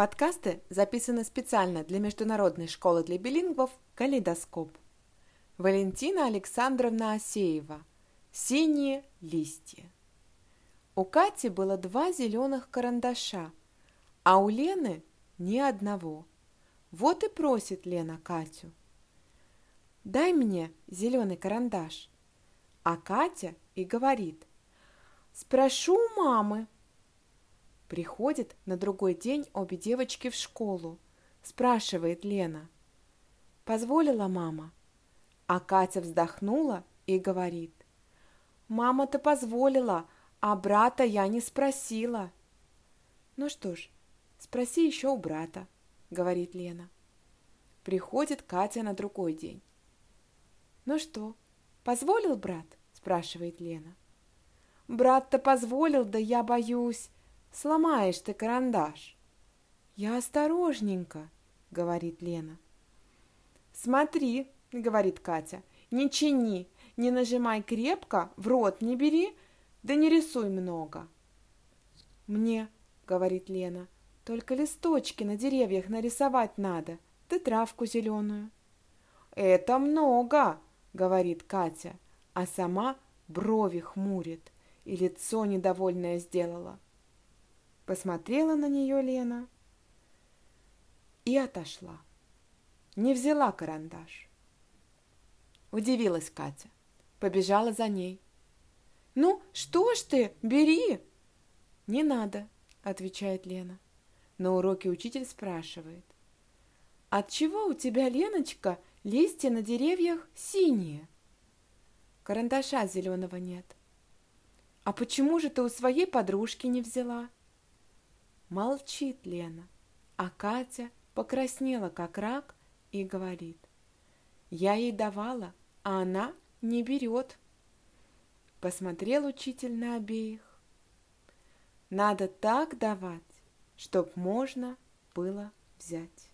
Подкасты записаны специально для Международной школы для билингвов «Калейдоскоп». Валентина Александровна Асеева. «Синие листья». У Кати было 2 зеленых карандаша, а у Лены ни одного. Вот и просит Лена Катю: «Дай мне зеленый карандаш». А Катя и говорит: «Спрошу у мамы». Приходит на другой день обе девочки в школу. Спрашивает Лена: «Позволила мама?» А Катя вздохнула и говорит: «Мама-то позволила, а брата я не спросила». «Ну что ж, спроси еще у брата», — говорит Лена. Приходит Катя на другой день. «Ну что, позволил брат?» — спрашивает Лена. «Брат-то позволил, да я боюсь. Сломаешь ты карандаш». «Я осторожненько», — говорит Лена. «Смотри», — говорит Катя, — «не чини, не нажимай крепко, в рот не бери, да не рисуй много». «Мне», — говорит Лена, — «только листочки на деревьях нарисовать надо, да травку зеленую». «Это много», — говорит Катя, а сама брови хмурит и лицо недовольное сделала. Посмотрела на нее Лена и отошла. Не взяла карандаш. Удивилась Катя, побежала за ней. «Ну, что ж ты, бери!» «Не надо», — отвечает Лена. На уроке учитель спрашивает: «Отчего у тебя, Леночка, листья на деревьях синие?» «Карандаша зеленого нет». «А почему же ты у своей подружки не взяла?» Молчит Лена, а Катя покраснела, как рак, и говорит: «Я ей давала, а она не берет». Посмотрел учитель на обеих. Надо так давать, чтоб можно было взять.